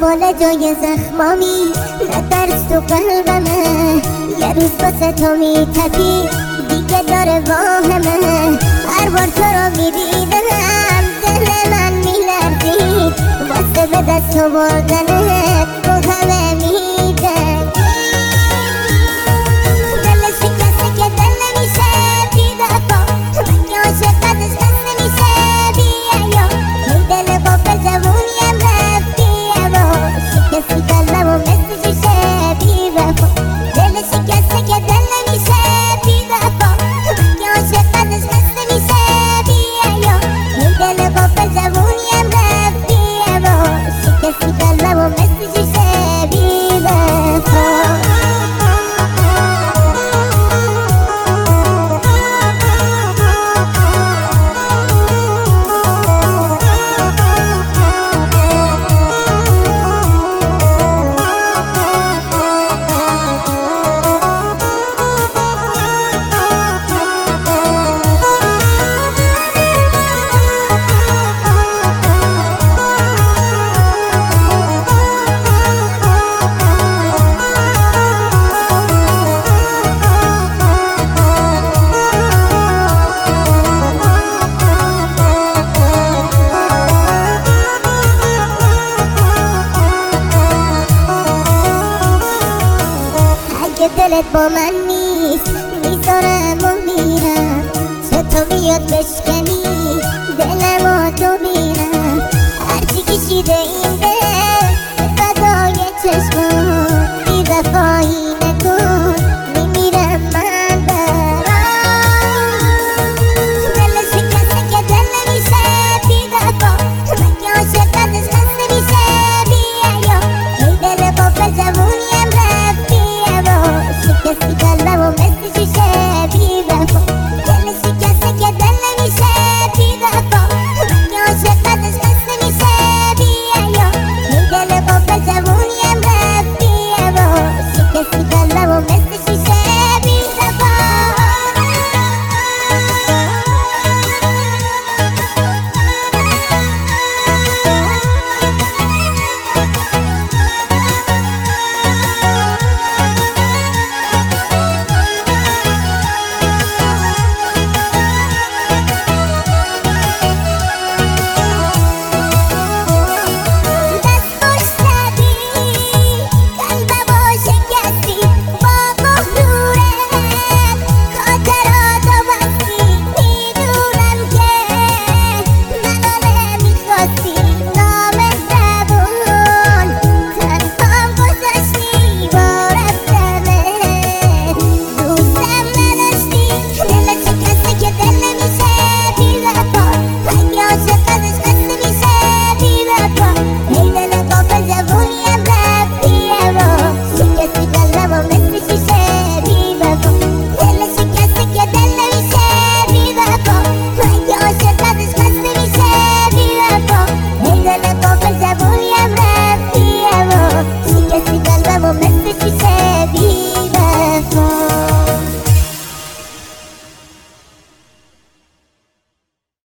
دنبال جای زخمامی، نترس تو قلبمه، یه روز واسه تو میتپی دیگه داره واهمه. هر بار تو رو میدیدم دل من میلرزید، واسه به دست آوردنت تو همه میده. دل شکسته که دل نمیشه بی وفا، من که عاشق ازش دست نمیشه بی حیا. این دل قفل جوونیم رفتی اما شکستی قلبمو مثل شیشه بی وفا. دل شکسته که دل نمیشه بی وفا، من که عاشق ازش دست نمیشه بی حیا. این دل قفل جوونیم رفتی اما شکستی قلبمو مثل شیشه بی وفا. دلت با من نیست میذارم و میرم، چطور بیاد بشکنی دلم و تو میرم. هرچی کشیده این